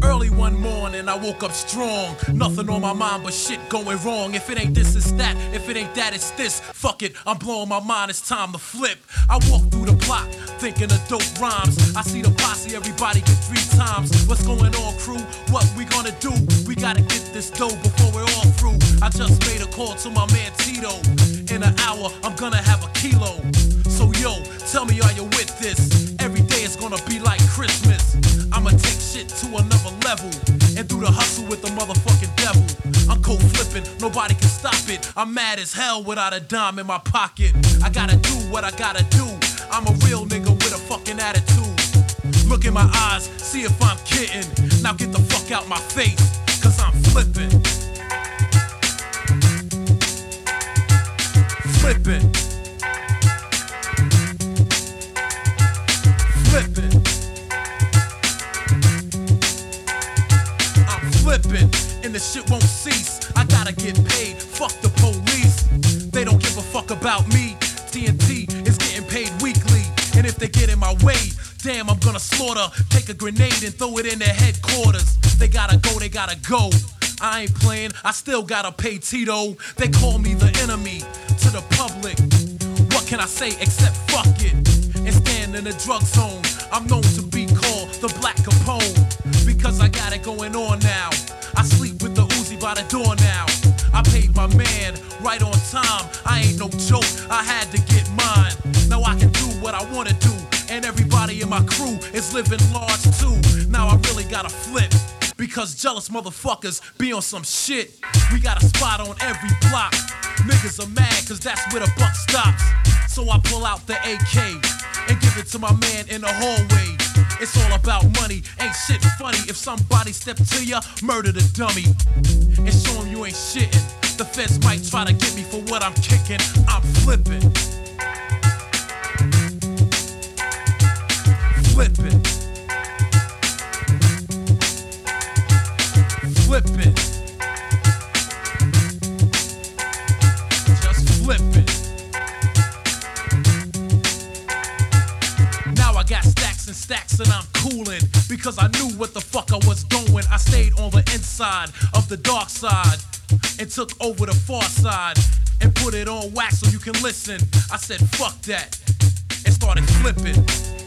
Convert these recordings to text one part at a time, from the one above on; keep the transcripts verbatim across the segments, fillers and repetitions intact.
Early one morning, I woke up strong. Nothing on my mind but shit going wrong. If it ain't this, it's that. If it ain't that, it's this. Fuck it, I'm blowing my mind, it's time to flip. I walk through the block, thinking of dope rhymes. I see the posse, everybody get three times. What's going on, crew? What we gonna do? We gotta get this dough before we're all through. I just made a call to my man Tito. In an hour, I'm gonna have a kilo. So yo, tell me, are you with this? Every day is gonna be like Christmas. I'ma take shit to another level and do the hustle with the motherfucking devil. I'm cold flipping, nobody can stop it. I'm mad as hell without a dime in my pocket. I gotta do what I gotta do. I'm a real nigga with a fucking attitude. Look in my eyes, see if I'm kidding. Now get the fuck out my face, cause I'm flipping. Flipping. Flipping. I'm flipping, and the shit won't cease. I gotta get paid, fuck the police. They don't give a fuck about me. T N T is getting paid weekly. And if they get in my way, damn, I'm gonna slaughter. Take a grenade and throw it in their headquarters. They gotta go, they gotta go. I ain't playing, I still gotta pay Tito. They call me the enemy to the public. What can I say except fuck it? And stand in the drug zone. I'm known to be called the Black Capone, because I got it going on now. I sleep with the Uzi by the door now. I paid my man right on time. I ain't no joke, I had to get mine. Now I can do what I wanna do, and everybody in my crew is living large too. Now I really gotta flip, because jealous motherfuckers be on some shit. We got a spot on every block. Niggas are mad cause that's where the buck stops. So I pull out the A K and give it to my man in the hallway. It's all about money, ain't shit funny. If somebody step to ya, murder the dummy and show him you ain't shitting. The feds might try to get me for what I'm kicking. I'm flipping. Flipping. Flipping. Just flipping. Now I got stacks and stacks and I'm coolin', because I knew what the fuck I was doing. I stayed on the inside of the dark side and took over the far side and put it on wax so you can listen. I said fuck that and started flipping.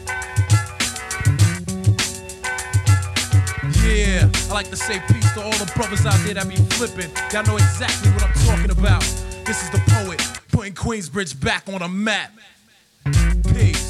Yeah, I like to say peace to all the brothers out there that be flipping. Y'all know exactly what I'm talking about. This is the poet, putting Queensbridge back on a map. Peace.